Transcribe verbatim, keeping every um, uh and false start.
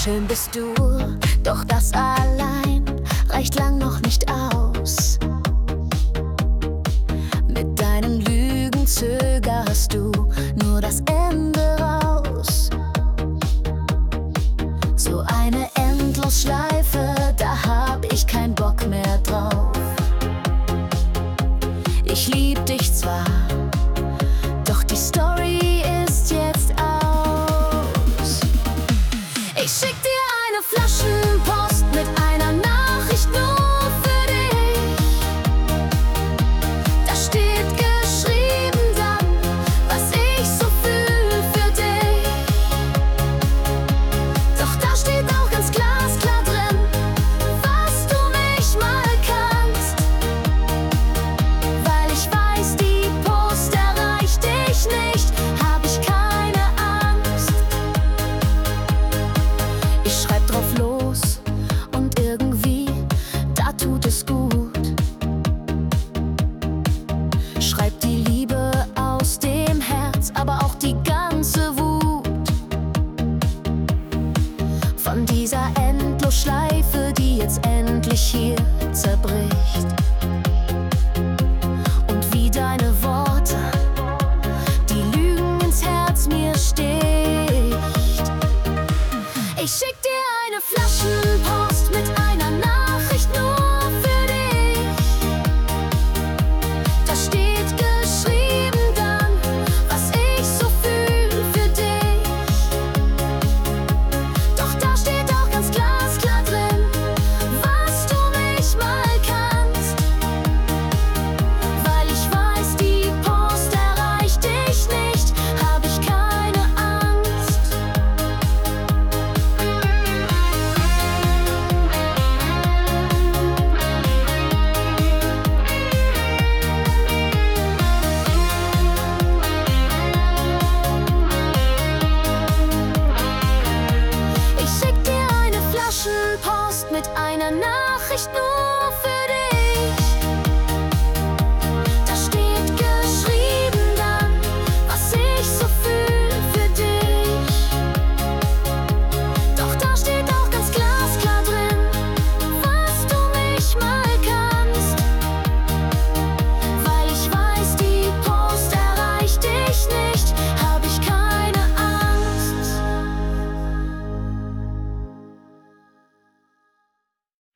Schön bist du, doch das allein reicht lang noch nicht aus. Mit deinen Lügen zögerst du nur das Ende raus. So eine Endlosschleife, da hab ich keinen Bock mehr drauf. Ich lieb dich zwar, doch die Story